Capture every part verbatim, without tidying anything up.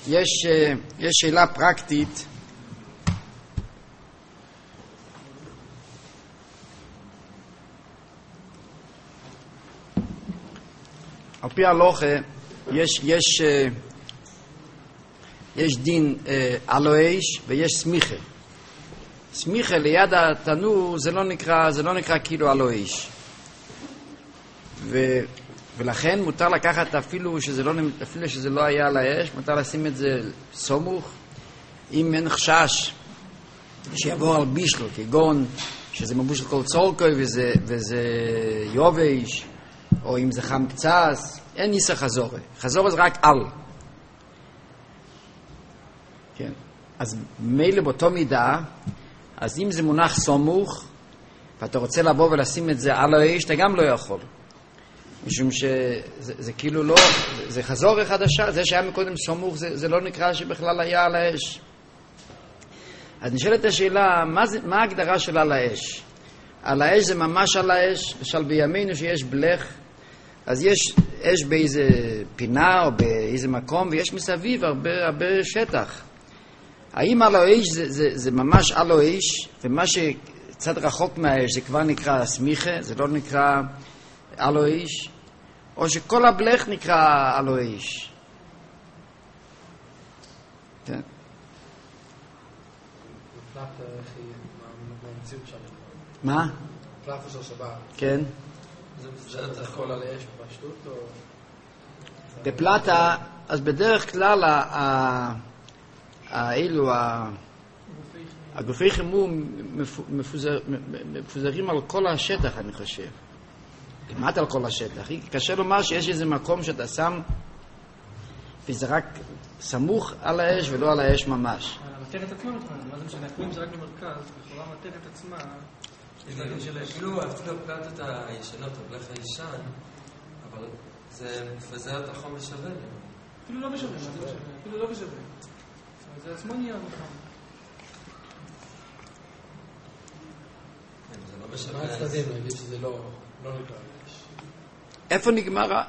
יש, יש שאלה פרקטית על פי ההלכה יש, יש, יש דין על האש ויש סמיכה. סמיכה ליד התנור זה לא נקרא, זה לא נקרא כאילו על האש. ו, ולכן מותר לקחת אפילו שזה לא, אפילו שזה לא היה על האש, מותר לשים את זה סמוך, אם אין חשש שיעבור על בישלו, כגון שזה מבושל כל צורקוי וזה, וזה יובש, או אם זה חם קצת, אין ניסה חזורה. חזורה זה רק על. כן. אז מילא באותו מידה, אז אם זה מונח סמוך, ואתה רוצה לבוא ולשים את זה על האש, אתה גם לא יכול. משום שזה זה כאילו לא, זה, זה חזורה חדשה, זה שהיה מקודם סמוך, זה, זה לא נקרא שבכלל היה על האש. אז נשאלת השאלה, מה, זה, מה ההגדרה של על האש? על האש זה ממש על האש, למשל בימינו שיש בלך, אז יש אש באיזה פינה או באיזה מקום, ויש מסביב הרבה, הרבה שטח. האם על האש זה, זה, זה ממש על האש, ומה שקצת רחוק מהאש זה כבר נקרא סמיכה, זה לא נקרא על האש, או שכל הבלך נקרא על האש? כן. מה? פלאפה של שבת. כן. זה הכל על האש בפשטות או... בפלטה, אז בדרך כלל האלו, הגופי חימום מפוזרים על כל השטח, אני חושב. כמעט על כל השטח. קשה לומר שיש איזה מקום שאתה שם וזה רק סמוך על האש ולא על האש ממש. המתכת עצמה מתכוון, מה זה משנה? הכלים זה רק במרכז, לכאורה המתכת עצמה... אפילו הפלטות הישנות, הבלך הישן, אבל זה מפזר את החום בשווה. אפילו לא בשווה, אפילו לא בשווה. זה עצמו נהיה מוכן. זה לא בשווה. מה הצדדים להגיד שזה לא נקרא? איפה נגמר ה...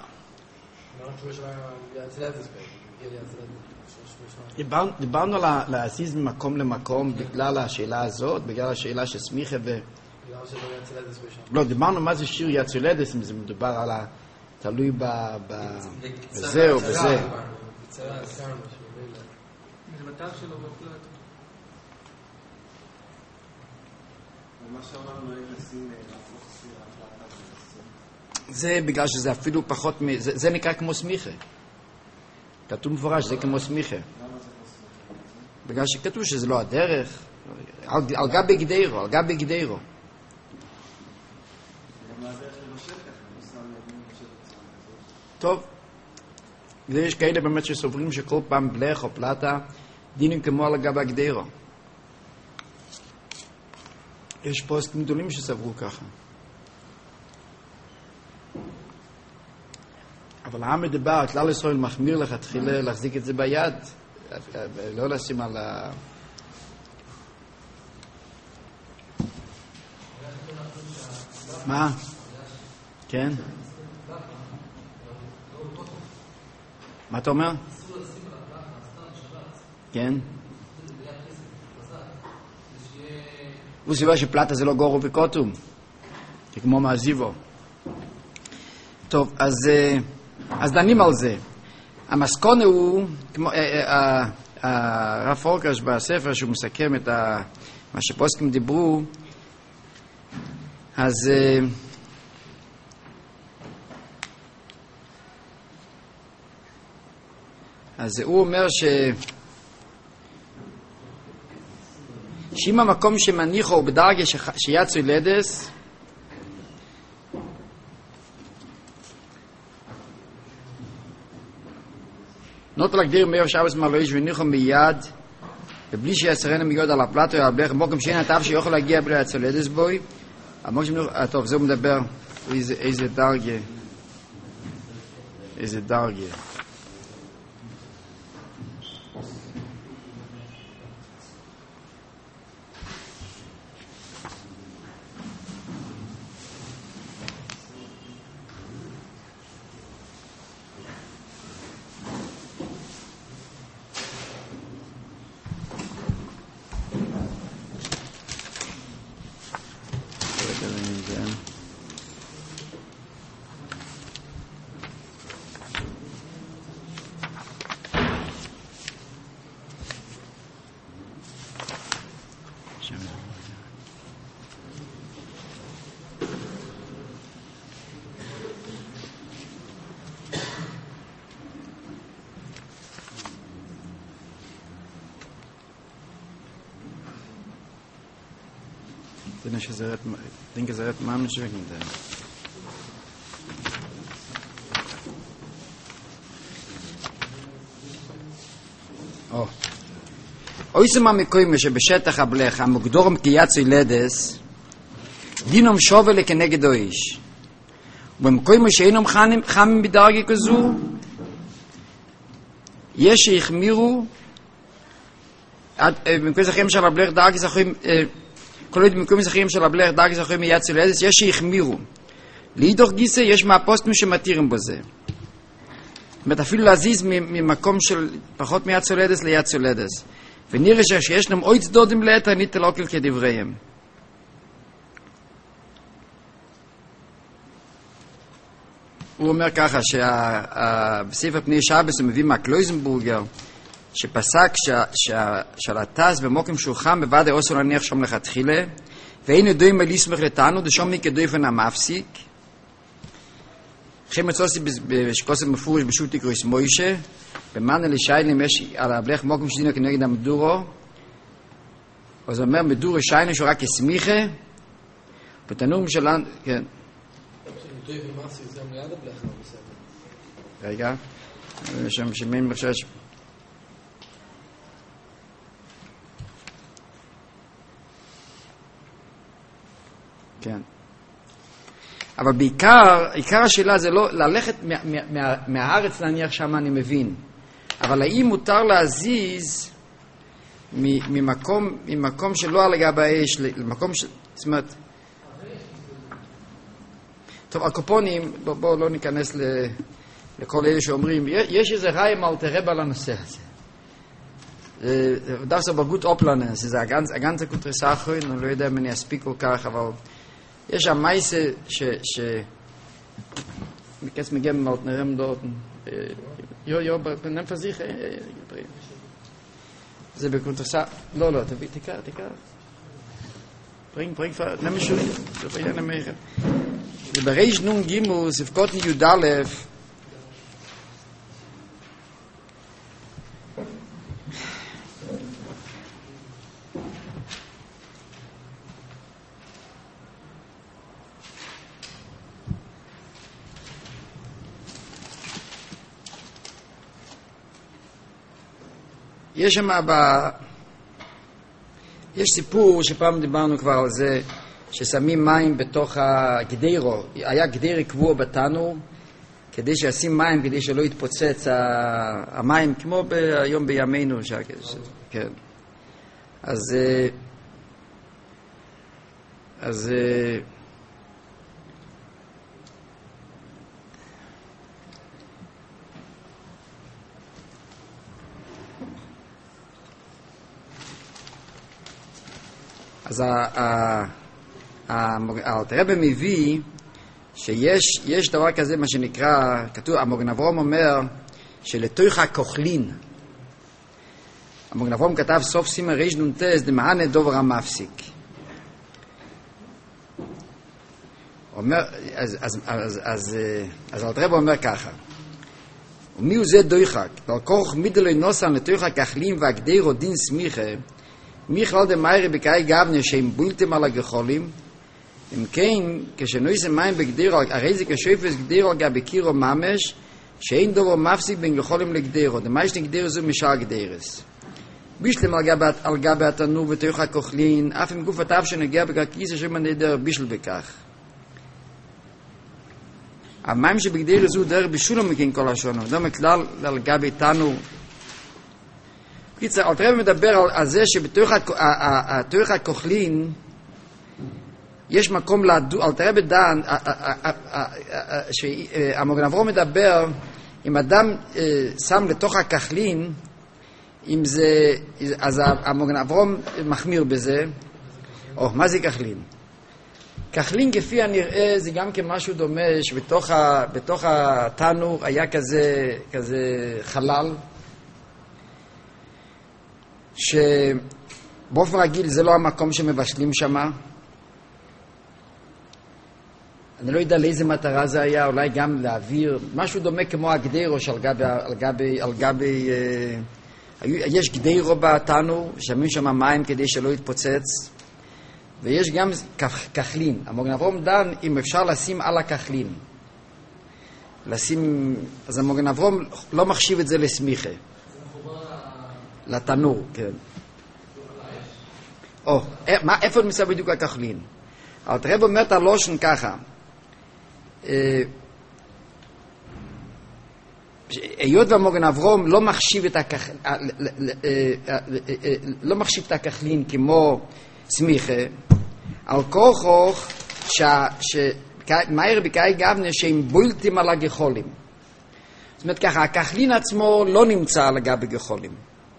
דיברנו על להזיז ממקום למקום בגלל השאלה הזאת, בגלל השאלה של סמיכה ו... לא, דיברנו מה זה שיר יצולדס, אם זה מדובר על ה... תלוי בזה או בזה. זה בתר שלו בפלט. ומה שאמרנו אין לשים להפוך ספירה פלטה. זה בגלל שזה אפילו פחות, זה נקרא כמו סמיכה. כתוב מפורש, זה כמו סמיכה. למה זה כמו סמיכה? בגלל שכתוב שזה לא הדרך, על גבי גדיירו, על גבי גדיירו. גם מהדרך של השטח, אני שם לדין בשטח. טוב, יש כאלה באמת שסוברים שכל פעם בלך או פלטה, דינים כמו על גבי גדיירו. יש פוסטים גדולים שסברו ככה. אבל העם מדבר, כלל ישראל מחמיר לך תחילה להחזיק את זה ביד, לא לשים על ה... מה? כן? מה אתה אומר? כן? הוא סיבה שפלטה זה לא גורו וקוטום, כמו מעזיבו. טוב, אז... אז דנים על זה. המסקונה הוא, כמו הרב פורקש בספר שהוא מסכם את מה שפוסקים דיברו, אז אז הוא אומר ש שאם המקום שמניחו הוא בדרגה שיצוי לדס, נוט להגדיר מאיפה שעבס מלואיש וניחו מיד ובלי שיצרנו מיוד על הפלטו או על הבלך מוקם שאין הטף שיוכל להגיע בלי הצולדס בוי. טוב, זה הוא מדבר איזה דרגה איזה דרגה denke, ich denke, es ist Mann nicht wegen der. Oh. אויסם המקוים שבשטח הבלך המוגדורם כיצוי לדס דינום שובל כנגד האיש ובמקוים שאינם חמים בדרגה כזו יש שהחמירו במקוים זכרים של הבלך דרגה זכרים כל עוד במקוים זכרים של הבלך דרגה זכרים מיצוי לדס יש שהחמירו להידוך גיסא יש מהפוסטים שמתירים בזה זאת אומרת אפילו להזיז ממקום של פחות מיצוי לדס ליצוי לדס ונראה שישנם עוד צדודים ליתר ניתן אוכל כדבריהם. הוא אומר ככה, שבספר פני שבס הוא מביא מהקלויזנבורגר, שפסק שהלטס במוקם שהוא חם בוודאי אוסו להניח שם לכתחילה, ואין ידועים על יסמך לתענו, דשום מי כדויפן המפסיק. חיים מצוסי בשקוסם מפורש בשוטי קרויס מוישה, במאן אלישיילים יש על הבלך מוקם שדינו כנגד המדורו, אז הוא אומר מדורו שיינו שהוא רק הסמיכה, בתנור שלנו, כן. זה מיד הבלך לא בסדר. רגע, שם שמים בחשש. כן. אבל בעיקר, עיקר השאלה זה לא ללכת מה, מה, מהארץ להניח שם אני מבין. אבל האם מותר להזיז ממקום, ממקום שלא על גב האש, למקום ש... זאת אומרת... טוב, הקופונים, בואו בוא לא ניכנס ל, לכל אלה שאומרים, יש איזה רעי מלתרבה לנושא הזה. דווקא בגות אופלנס, זה הגנצה קוטרסה אחרון, אני לא יודע אם אני אספיק כל כך, אבל יש שם מייסה ש... ש... מקץ מגיע ממלתנרם דורטן, יו יו, בנם פזיך, זה בקוטרסה, לא לא, תביא, תיקח, תיקח. ברינג, ברינג, נמי שולי, זה בעניין המחר. זה בריש נון גימו, ספקות יוד א', יש שם ב... יש סיפור שפעם דיברנו כבר על זה, ששמים מים בתוך הגדירו, היה גדיר קבוע בתנור, כדי שישים מים, כדי שלא יתפוצץ המים, כמו היום בימינו, ש... כן. אז... אז... אז האלתרבה מביא שיש יש דבר כזה מה שנקרא, כתוב, המוגן אברהם אומר שלתוך הכוחלין, המוגן אברהם כתב סוף סימן ריש נונטס דמענה דובר המפסיק. אומר, אז, אז, אז, אז, אז האלתרבה אומר ככה, ומי הוא זה דויחק? ועל כוח מידלוי נוסן לתוך הכחלים והגדירו דין סמיכה, מיכל דמיירי בקאי גבניה שהם בולטים על הגחולים, אם כן, כשנויסם מים בגדירו, הרי זה כשופס גדירו על גבי קירו ממש, שאין דובר מפסיק בין גחולים לגדירו, דמיישני גדירו זו משאר גדירס. בישלם על גבי, על גבי התנור ותוך הכוחלין, אף עם גוף התף שנגיע בכרקיס השם הנדר בישל בכך. המים שבגדירו זו דרך בישולו מכין כל השונו, דומה כלל על גבי תנור, קיצר, אלתרבה מדבר על, על זה שבתוך הכוחלין יש מקום לדו, אלתרבה דן, שהמוגן אברהם מדבר, אם אדם שם לתוך הכחלין, אם זה, אז המוגן אברהם מחמיר בזה, או, מה זה כחלין? כחלין כפי הנראה זה גם כמשהו דומה, שבתוך בתוך התנור היה כזה, כזה חלל, שבאופן רגיל זה לא המקום שמבשלים שם. אני לא יודע לאיזה מטרה זה היה, אולי גם להעביר, משהו דומה כמו הגדירו שעל גבי, על גבי, על גבי, אה, יש גדירו בתנור, שמים שם מים כדי שלא יתפוצץ, ויש גם כחלין. המוגן אברום דן אם אפשר לשים על הכחלין. לשים, אז המוגן אברום לא מחשיב את זה לסמיכה. לתנור, כן. או, מה, איפה נמצא בדיוק הכחלין? אבל תראה אומר את הלושן ככה. היות והמוגן אברום לא מחשיב את הכח... לא מחשיב את הכחלין כמו סמיכה, על כוכוך שמאיר בקאי גבנה שהם בולטים על הגחולים. זאת אומרת ככה, הכחלין עצמו לא נמצא על הגבי גחולים.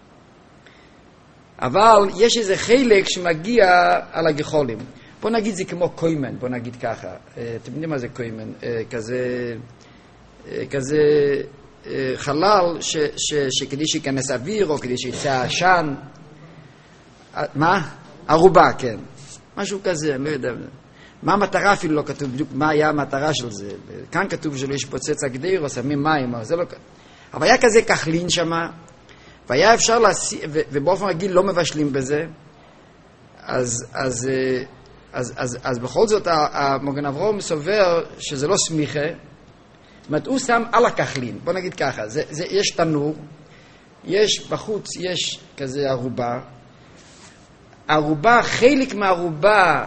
אבל יש איזה חלק שמגיע על הגחולים. בוא נגיד זה כמו קוימן, בוא נגיד ככה. אתם יודעים מה זה קוימן? כזה, כזה חלל ש, ש, שכדי שיכנס אוויר או כדי שיצא עשן. מה? ערובה, כן. משהו כזה, אני לא יודע. מה המטרה אפילו לא כתוב בדיוק מה היה המטרה של זה. כאן כתוב שלא יש פוצץ הגדיר או שמים מים, אבל זה לא... אבל היה כזה כחלין שמה, והיה אפשר להסיע, ו, ובאופן רגיל לא מבשלים בזה, אז, אז, אז, אז, אז בכל זאת המוגן אברום סובר שזה לא סמיכה, זאת אומרת הוא שם על הכחלין, בוא נגיד ככה, זה, זה, יש תנור, יש בחוץ, יש כזה ערובה, ערובה, חלק מהערובה,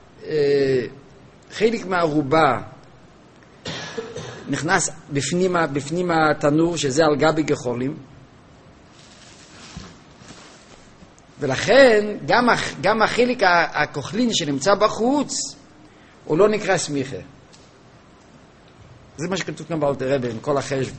חלק מהערובה נכנס בפנים, בפנים התנור שזה על גבי גחולים, ולכן גם, גם החלק הכוחלין שנמצא בחוץ הוא לא נקרא סמיכה. זה מה שכתוב כאן באלתר רבי עם כל החשבון.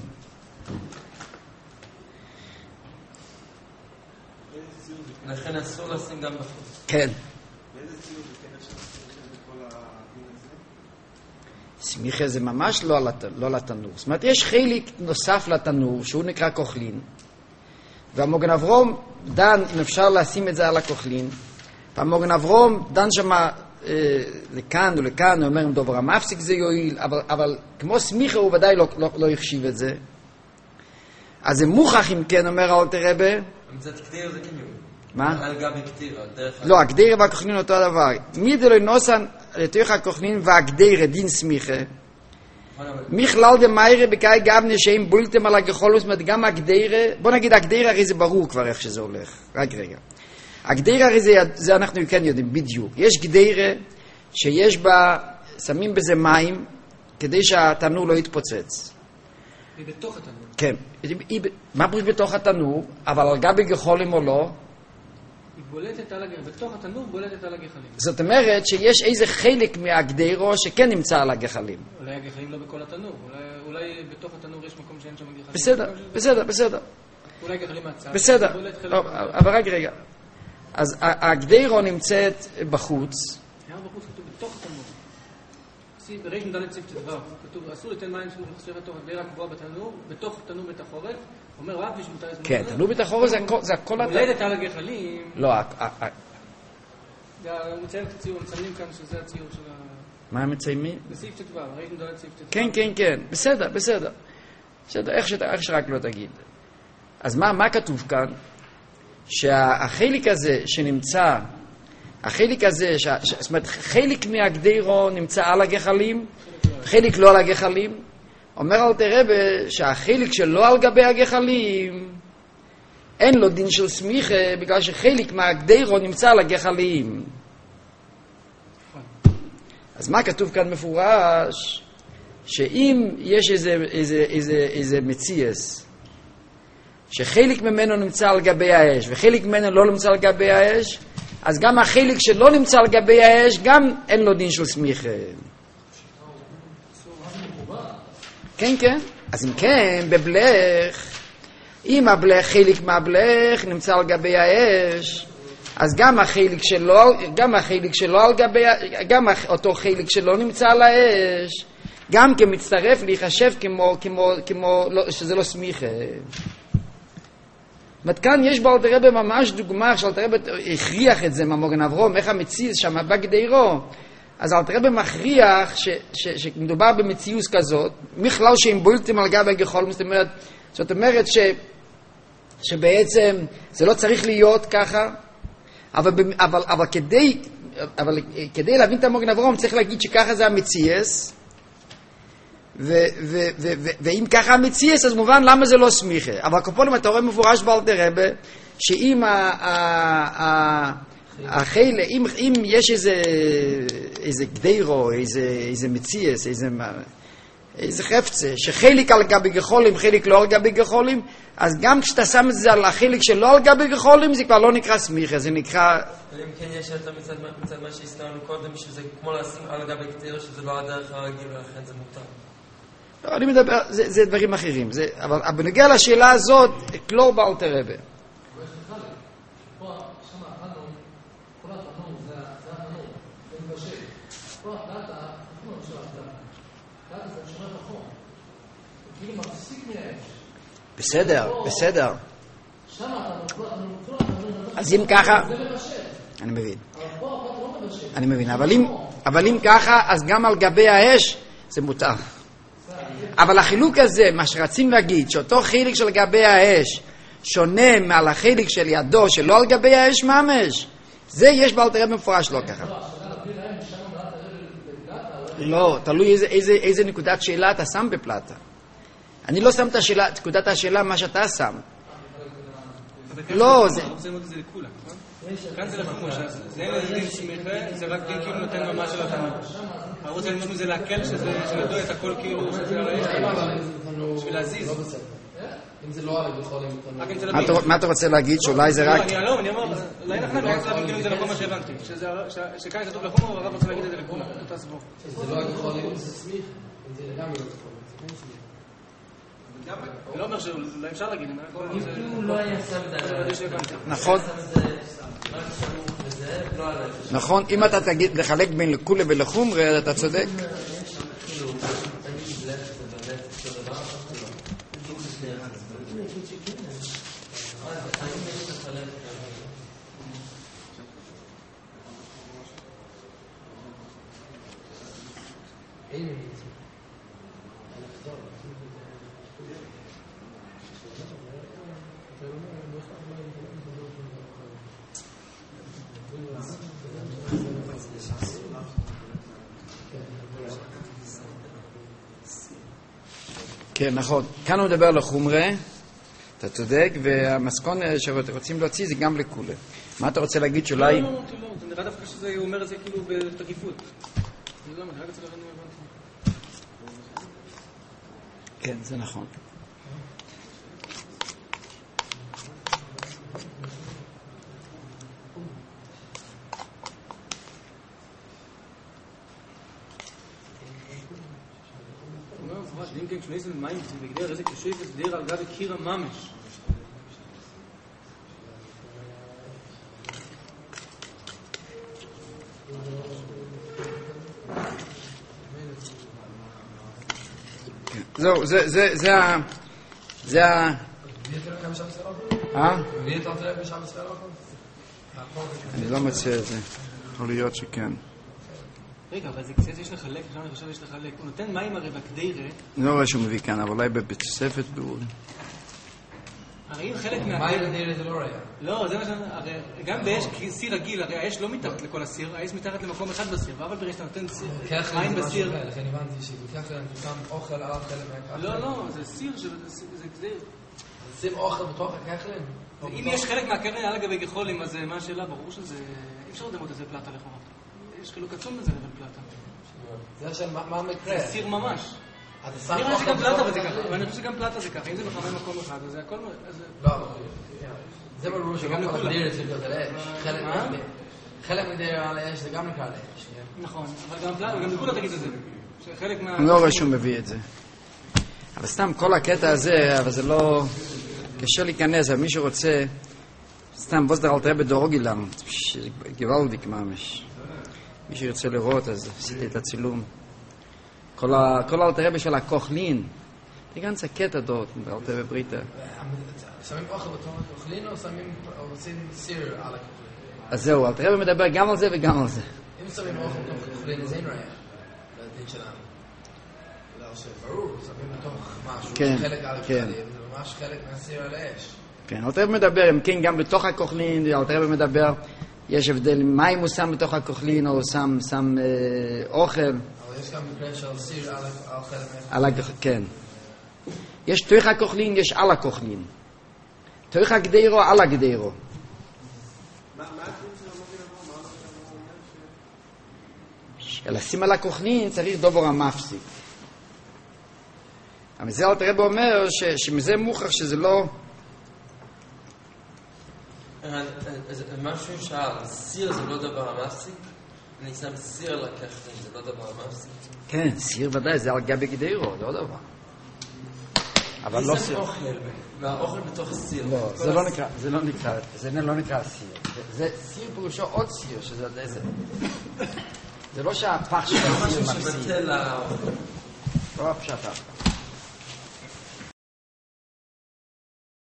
לכן אסור לשים גם בחוץ. כן. באיזה ציור זה כן אפשר לשים בכל הדין הזה? סמיכה זה ממש לא, לא לתנור. זאת אומרת, יש חלק נוסף לתנור שהוא נקרא כוחלין, והמוגן אברום דן אם אפשר לשים את זה על הכוחלין, והמוגן אברום דן שמה אה, לכאן ולכאן, הוא אומר אם דובר המפסיק זה יועיל, אבל, אבל כמו סמיכה הוא ודאי לא, לא, לא יחשיב את זה. אז זה מוכח אם כן, אומר אלתר רבי. מצד קטיר זה כן יועיל. מה? על גבי קטיר, על דרך... לא, הקדיר והכוחלין אותו הדבר. מי דלוי נוסן לתוך הכוחלין והקדיר דין סמיכה, מכלל דמיירה בקאי גבנה שהם בולטם על הגחול, זאת אומרת גם הגדרה, בוא נגיד הגדרה הרי זה ברור כבר איך שזה הולך, רק רגע. הגדרה הרי זה, זה אנחנו כן יודעים בדיוק. יש גדרה שיש בה, שמים בזה מים כדי שהתנור לא יתפוצץ. היא בתוך התנור. כן. היא, היא, מה פרוש בתוך התנור, אבל על גבי גחולים או לא? היא בולטת על הגחלים, בתוך התנור בולטת על הגחלים. זאת אומרת שיש איזה חלק מהגדרו שכן נמצא על הגחלים. אולי הגחלים לא בכל התנור, אולי, אולי בתוך התנור יש מקום שאין שם גחלים. בסדר, בסדר, בסדר. אולי גחלים מהצד. בסדר, לא, אבל רק רגע. אז הגדרו נמצאת בחוץ. היה בחוץ כתוב בתוך התנור. בריש מדלת ציף תדבר, כתוב אסור לתן מים סמוך לחשב לתוך הגדרה קבועה בתנור, בתוך תנור בית החורף, אומר רק בשמותה יש... כן, תנור בית החורף זה הכל... בולטת על הגחלים... לא, הוא מציין את הציור, מציינים כאן שזה הציור של ה... מה הם מציינים? בסיף תדבר, ראיש מדלת ציף תדבר. כן, כן, כן, בסדר, בסדר. בסדר, איך שרק לא תגיד. אז מה כתוב כאן? שהחלק הזה שנמצא, החלק הזה, זאת אומרת, חלק מהגדרו נמצא על הגחלים, חלק לא על הגחלים. אומר אלתר רבי שהחלק שלא על גבי הגחלים, אין לו דין של סמיכה, בגלל שחלק מהגדרו נמצא על הגחלים. אז מה כתוב כאן מפורש? שאם יש איזה, איזה, איזה, איזה מציאס, שחלק ממנו נמצא על גבי האש, וחלק ממנו לא נמצא על גבי האש, אז גם החלק שלא נמצא על גבי האש, גם אין לו דין של סמיכה. כן, כן. אז אם כן, בבלך, אם הבלך, חלק מהבלך נמצא על גבי האש, אז גם החלק שלו, גם החלק שלו על גבי, גם אותו חלק שלא נמצא על האש, גם כמצטרף להיחשב כמו, כמו, כמו, שזה לא סמיכה. זאת כאן יש באלתר רבי ממש דוגמה, שאלתר רבי הכריח את זה מהמוגן אברום, איך המציז שם בגדרו. אז אלתר רבי מכריח ש, ש, שמדובר במציאות כזאת, מכלל שהם בולטים על גבי הגחול, זאת אומרת, זאת אומרת ש, שבעצם זה לא צריך להיות ככה, אבל, אבל, אבל כדי אבל כדי להבין את המוגן אברום צריך להגיד שככה זה המציאס, ואם ככה המציאס אז מובן למה זה לא סמיכה. אבל כפולים אתה רואה מפורש באלתר רבי שאם החיל, אם יש איזה גדירו, איזה מציאס, איזה חפצה שחלק על גבי גחולים, חלק לא על גבי גחולים, אז גם כשאתה שם את זה על החלק שלא על גבי גחולים זה כבר לא נקרא סמיכה, זה נקרא... אבל אם כן יש את מצד מה שהסתרנו קודם, שזה כמו לשים על גבי גדיר, שזה לא הדרך הרגיל ולכן זה מותר. לא, אני מדבר, זה, זה דברים אחרים, זה, אבל בנוגע לשאלה הזאת, כלור באלתר רבי. בסדר, בסדר. אז אם ככה, אני מבין. אני מבין, אבל אם, אבל אם ככה, אז גם על גבי האש זה מותר. אבל החילוק הזה, מה שרצים להגיד, שאותו חילק של גבי האש שונה מעל החילק של ידו שלא על גבי האש ממש, זה יש באלתר רבי מפורש לא ככה. לא, תלוי איזה, איזה, איזה נקודת שאלה אתה שם בפלטה. אני לא שם את השאלה, נקודת השאלה מה שאתה שם. לא, זה... כאן זה לחמור, זה אין דין סמיכה, זה רק דין כאילו נותן ממש של התנור. הרוצה ללמוד מזה להקל שנדעו את הכל כאילו, שזה הרי בשביל להזיז. אם זה לא עלי בכל מה אתה רוצה להגיד? שאולי זה רק... לא, אני אומר, אולי אנחנו לא רוצים להבין כאילו זה לכל מה שהבנתי. שכאן כתוב לחמור, הרב רוצה להגיד את זה לכולם, אותה סבור. זה לא הגחולים, זה סמיך, אם זה לגמרי לא תחול. אני לא אומר שאולי אפשר להגיד, אם לא היה שם את זה... נכון. נכון, אם אתה תגיד לחלק בין לכולה ולחומרה, אתה צודק. כן, נכון. כאן הוא מדבר לחומרה, אתה צודק, והמסקון שרוצים להוציא זה גם לכולה. מה אתה רוצה להגיד שאולי... לא, לא, לא, זה נראה דווקא שזה אומר את זה כאילו בתקיפות. לא, אני רק רוצה להבין מה הבנתי. כן, זה נכון. אם כן כשנעיס למים בגדר איזה כשואף הסדר על גבי קיר הממש זהו, זה, זה, זה ה... זה ה... אה? אני לא מצא את זה. יכול להיות שכן. רגע, אבל זה קצת יש לחלק, עכשיו אני חושב יש לחלק. הוא נותן מים הרי בקדירה. אני לא רואה שהוא מביא כאן, אבל אולי בתוספת באורי. הרי אם חלק מה... מים בקדירה זה לא ריאה. לא, זה מה שאני... הרי גם באש סיר רגיל, הרי האש לא מתחת לכל הסיר, האש מתחת למקום אחד בסיר, אבל ברגע שאתה נותן מים בסיר... לכן הבנתי שבכך שלהם תוקם אוכל על חלק מהכחלם. לא, לא, זה סיר, זה קדיר. שים אוכל בתוך הכחלם? אם יש חלק מהקרן על הגבי גחולים, אז מה השאלה? ברור שזה... אי אפשר לדמות את זה פלטה לכאורה. יש חילוק עצום בזה לבין פלטה. זה עכשיו, מה המקרה? זה סיר ממש. אני חושב שגם פלטה זה ככה, ואני חושב שגם פלטה זה ככה. אם זה מחמם מקום אחד, אז זה הכל... לא, זה ברור שגם כל הגדיר צריך להיות על האש. חלק מגדיר על האש זה גם נקרא על האש. נכון, אבל גם פלטה, גם לכולה תגיד את זה. שחלק מה... אני לא רואה שהוא מביא את זה. אבל סתם כל הקטע הזה, אבל זה לא... קשה להיכנס, אבל מי שרוצה... סתם, בוס דר אלתר בדורו גילם. גוואלדיק ממש. מי שירצה לראות, אז עשיתי את הצילום. כל האלתר בשביל הכוחלין. זה גנץ הקטע דות, באלתר בבריטה. שמים אוכל בתוך הכוחלין או שמים עושים סיר על הכוחלין? אז זהו, אלתר מדבר גם על זה וגם על זה. אם שמים אוכל בתוך הכוחלין, אז אין ראיה. לדין שלנו. לא, שברור, שמים בתוך משהו. חלק על הכוחלין, זה ממש חלק מהסיר על האש. כן, אלתר מדבר, אם כן, גם בתוך הכוחלין, אלתר מדבר... יש הבדל מים הוא שם בתוך הכוחלין, או הוא שם, שם אה, אוכל. אבל יש גם מקרה של סיר על האוכל. על הכ... כן. יש תוך הכוחלין, יש על הכוחלין. תוך הגדרו, על הגדרו. מה הקריצה המוביל אמרו? מה אמרו? לשים על הכוחלין צריך דובר המפסיק. אבל זה אלתר רבי אומר ש... שמזה מוכח שזה לא... משהו שאל, סיר זה לא דבר המפסיק? אני שם סיר לקחת, זה לא דבר המפסיק? כן, סיר ודאי, זה על גבי גדרו, זה לא דבר. אבל לא סיר. והאוכל בתוך סיר. לא, זה לא נקרא, זה לא נקרא, זה לא נקרא סיר. זה סיר פירושו עוד סיר, שזה עוד איזה. זה לא שהפח של הסיר מפסיק. משהו שבטל האוכל. לא הפשט הפח.